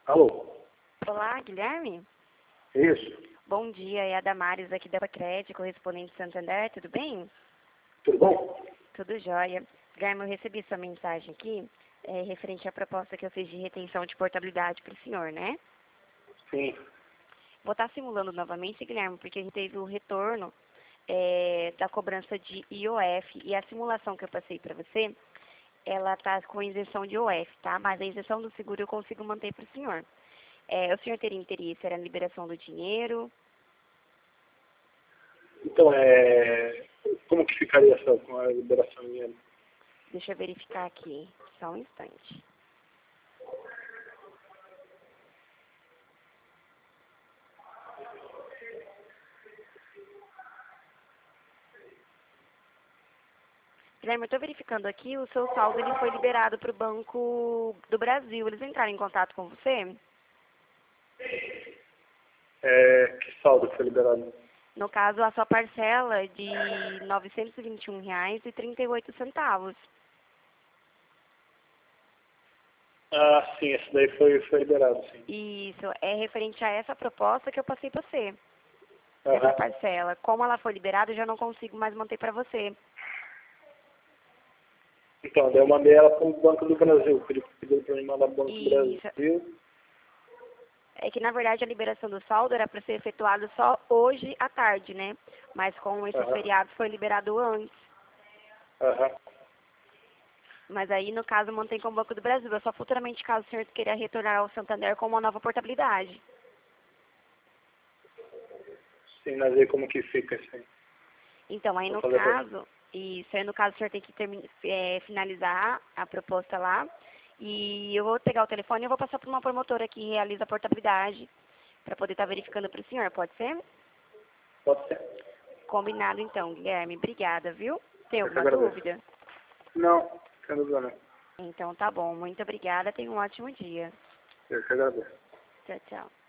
Alô? Olá, Guilherme? Isso. Bom dia, é a Damares aqui da Crédito, correspondente Santander, tudo bem? Tudo bom? Tudo jóia. Guilherme, eu recebi sua mensagem aqui, referente à proposta que eu fiz de retenção de portabilidade para o senhor, né? Sim. Vou estar simulando novamente, Guilherme, porque a gente teve o retorno da cobrança de IOF e a simulação que eu passei para você, ela está com isenção de IOF, tá? Mas a isenção do seguro eu consigo manter para o senhor. O senhor teria interesse, era na liberação do dinheiro? Então, como que ficaria essa com a liberação de dinheiro? Deixa eu verificar aqui, só um instante. Guilherme, eu estou verificando aqui, o seu saldo ele foi liberado para o Banco do Brasil. Eles entraram em contato com você? Que saldo foi liberado? No caso, a sua parcela é de R$ 921,38. Ah, sim, esse daí foi liberado, sim. Isso, é referente a essa proposta que eu passei para você. Aham. Essa parcela. Como ela foi liberada, eu já não consigo mais manter para você. Então, daí eu mandei ela para o Banco do Brasil. Pediu para mim mandar para o Banco do Isso. Brasil. É que, na verdade, a liberação do saldo era para ser efetuada só hoje à tarde, né? Mas com esses Aham. feriados foi liberado antes. Aham. Mas aí, no caso, mantém com o Banco do Brasil. É só futuramente, caso o senhor queira retornar ao Santander com uma nova portabilidade. Sim, mas aí como que fica assim? Então, aí Vou no fazer caso, isso aí no caso o senhor tem que finalizar a proposta lá. E eu vou pegar o telefone e eu vou passar para uma promotora que realiza a portabilidade para poder estar verificando para o senhor, pode ser? Pode ser. Combinado então, Guilherme. Obrigada, viu? Tem Eu que alguma agradeço. dúvida? Não, sem dúvida não. Então tá bom. Muito obrigada. Tenha um ótimo dia. Eu que agradeço. Tchau, tchau.